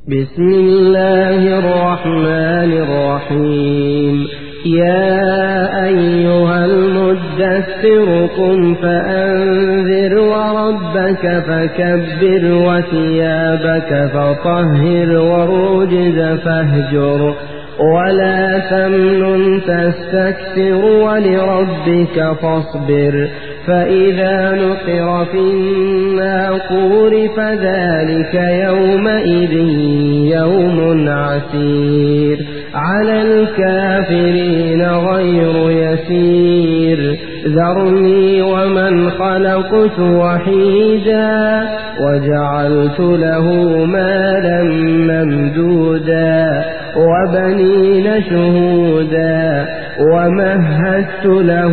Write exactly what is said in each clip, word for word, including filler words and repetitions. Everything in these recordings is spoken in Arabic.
بسم الله الرحمن الرحيم. يا أيها المدثر قم فأنذر وربك فكبر وثيابك فطهر والرجز فاهجر ولا تمنن تستكثر ولربك فاصبر فإذا نقر في الناقور فذلك يومئذ يوم عسير على الكافرين غير يسير ذرني ومن خلقت وحيدا وجعلت له مالا ممدودا وبنين شهودا ومهدت له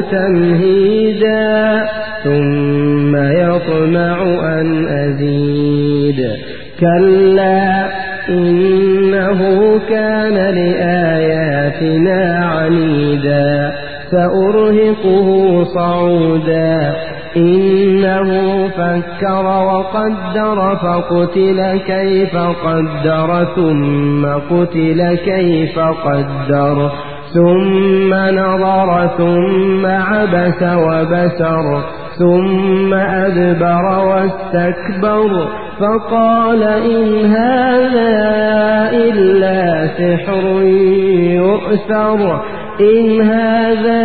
تمهيدا ثم يطمع أن أزيد كلا إنه كان لآياتنا عنيدا سأرهقه صعودا إنه فكر وقدر فقتل كيف قدر ثم قتل كيف قدر ثم نظر ثم عبس وبسر ثم أدبر واستكبر فقال إن هذا إلا سحر يؤثر إن هذا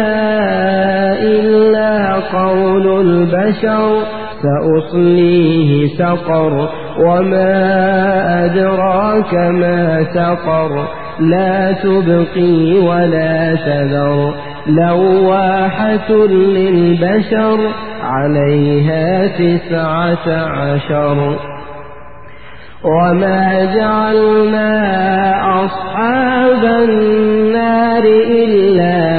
إلا قول البشر سأصليه سقر وما أدراك ما سقر لا تبقي ولا تذر لواحة للبشر عليها تسعة عشر وما جعلنا أصحاب النار إلا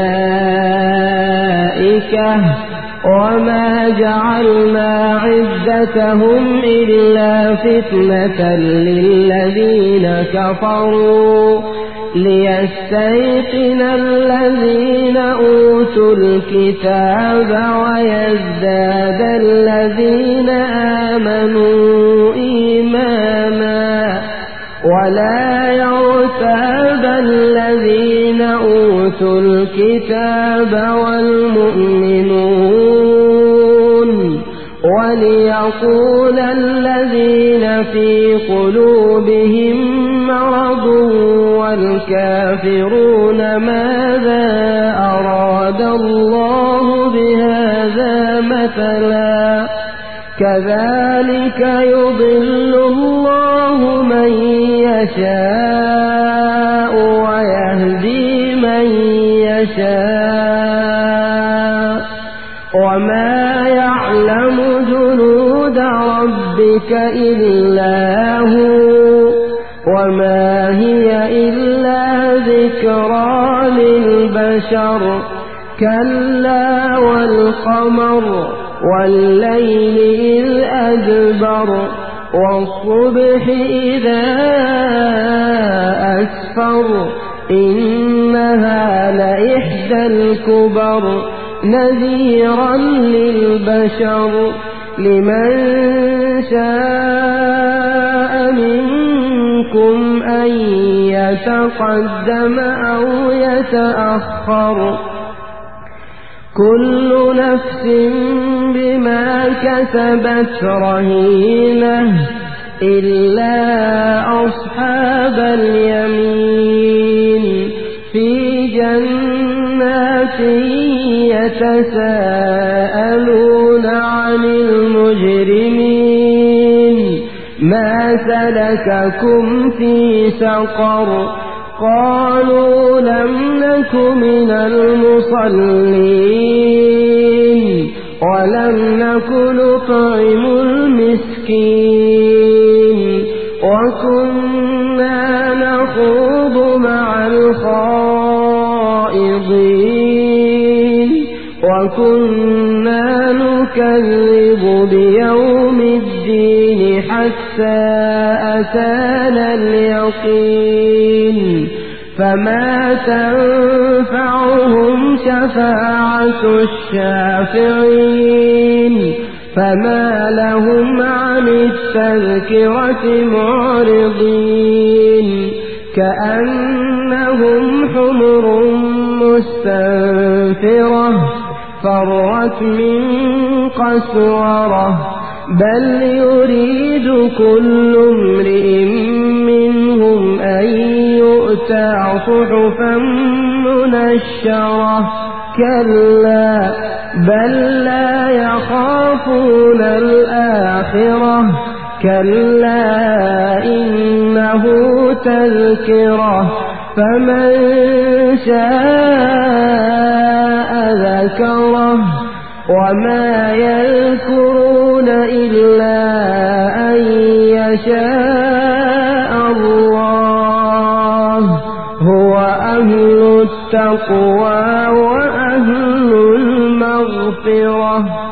ملائكة وما جعلنا عدتهم إلا فتنة للذين كفروا ليستيقن الذين أوتوا الكتاب ويزداد الذين آمنوا إيمانا ولا يرتاب الذين أوتوا الكتاب والمؤمنون وليقول الذين في قلوبهم مرض والكافرون ماذا أراد الله بهذا مثلا كذلك يضل الله من يشاء ويهدي من يشاء وما يعلم جنود ربك إلا هو وما هي إلا ذكرى للبشر كلا والقمر والليل إذ أدبر والصبح إذا أسفر إنها لإحدى الكبر نذيرا للبشر لمن شاء منكم أن يتقدم أو يتأخر كل نفس بما كسبت رهينة إلا أصحاب اليمين في جنات يتساءلون عن المجرمين ما سلككم في سقر قالوا لم نك من المصلين ولم نك نطعم المسكين وكنا نخوض مع الخائضين وكنا نكذب بيوم الدين حتى أتانا اليقين فما تنفعهم شفاعة الشافعين فما لهم عن التذكرة معرضين كأنهم حمر مستنفرة فرت من قسورة بل يريد كل امرئ منهم أن يؤتى صحفا منشرة كلا بل لا يخافون الآخرة كلا إنه تذكرة فمن شاء ذكره وما يذكرون إلا أن يشاء الله هو أهل التقوى وأهل المغفرة.